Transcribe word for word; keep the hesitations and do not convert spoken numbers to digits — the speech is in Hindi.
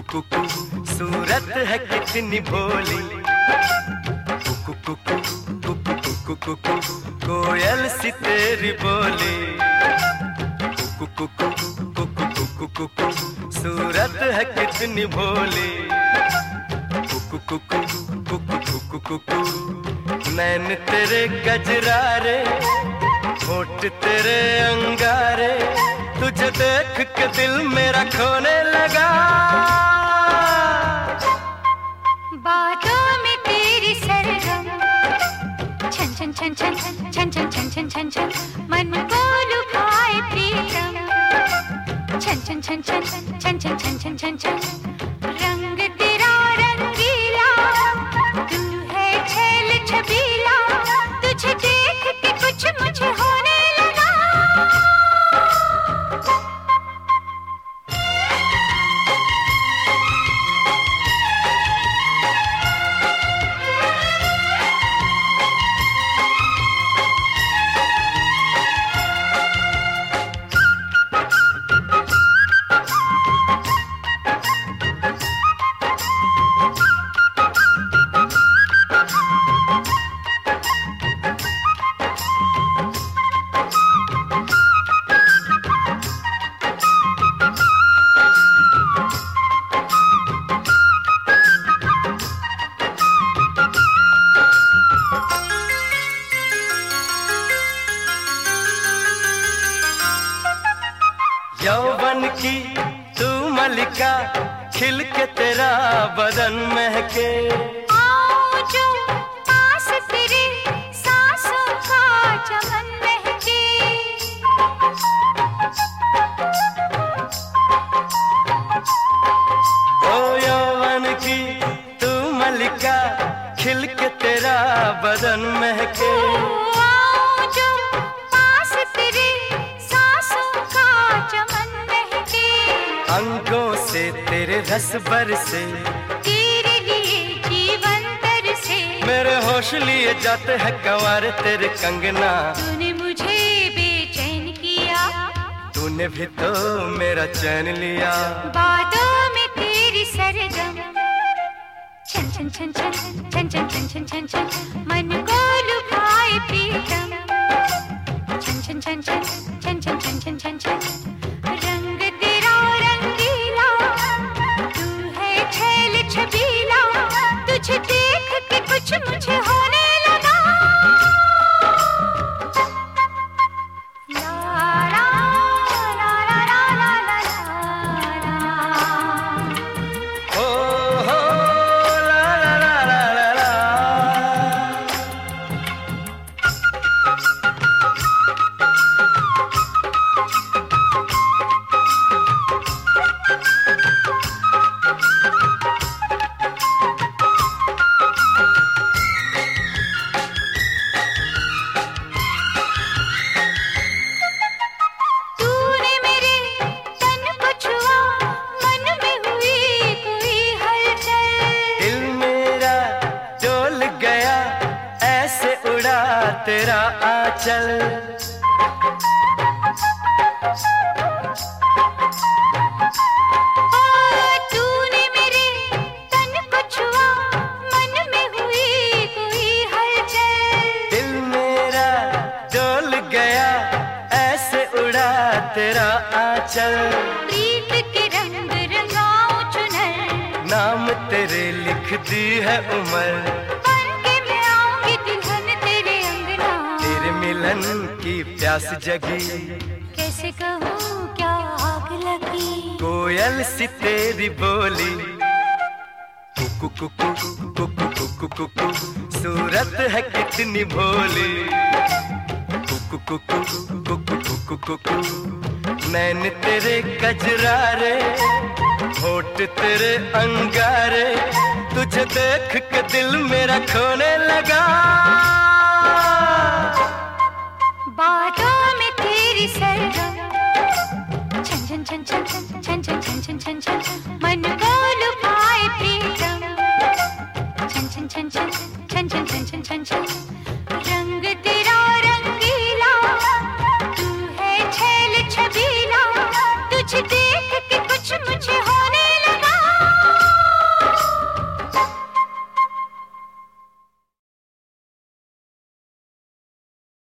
कुकु सूरत है कितनी भोली, कुकु कुकु कुकु कुकु कुकु कोयल सी तेरी बोली, कुकु कुकु कुकु कुकु कुकु सूरत है कितनी भोली, कुकु कुकु कुकु कुकु कुकु नैन तेरे गजरारे, होठ तेरे अंगारे, तुझे देख के दिल मेरा खोने लगा। बातों में तेरी सरगम छन छन छन छन छन छन छन छन छन छन मन को लुभाए प्रीतम, छन छन छन छन छन छन छन छन छन छन रंग तेरा रंगीला, तू है छेल छबीला, तुझे देख के कुछ मुझे होने लगा। यौवन की तू मलिका, खिल के तेरा बदन महके, आओ जो पास तेरे सांसों का चमन महके, ओ यौवन की तू मलिका, खिल के तेरा बदन महके, आओ जो पास तेरे सांसों का चमन महके, अंगों से तेरे रस बरसे, तेरे लिए जीवन तरसे, मेरे होश लिए जाते हैं कंवारे तेरे कंगना, तूने मुझे बेचैन किया, तूने भी तो मेरा चैन लिया। बातों में तेरी सरगम छन छन छन छन छन छन छन छन छन छन मन को लुभाए प्रीतम, छन छन छन छन छन छन छन छन छन छन रंग तेरा रंगीला, तू है छेल छबीला, तुझे देख के कुछ मुझे होने लगा। ला ला ला ला ला ला ला ला। ओ हो ला ला ला ला ला ला। तूने मेरे तन को छुआ, मन में हुई कोई हलचल, दिल मेरा डोल गया, ऐसे उड़ा तेरा आंचल, ओ तूने मेरे तन को छुआ, मन में हुई कोई हलचल, दिल मेरा डोल गया, ऐसे उड़ा तेरा आंचल, प्रीत के रंग रंगाऊं चुनर, नाम तेरे लिख दी है उम्र, बन के मैं आऊंगी दुल्हन तेरे अंगना, तेरे मिलन की प्यास जगी, कैसे कहूँ क्या आग लगी, कोयल सी तेरी बोली, कुकु कुकु कुकु कुकु कुकु सूरत है कितनी भोली, कुकु कुकु कुकु कुकु कुकु नैन तेरे गजरारे, होठ तेरे अंगारे, तुझे देख के दिल मेरा खोने लगा। बातों में तेरी सरगम छन छन छन छन छन छन छन छन छन छन मन को लुभाए प्रीतम, छन छन छन छन छन छन छन छन छन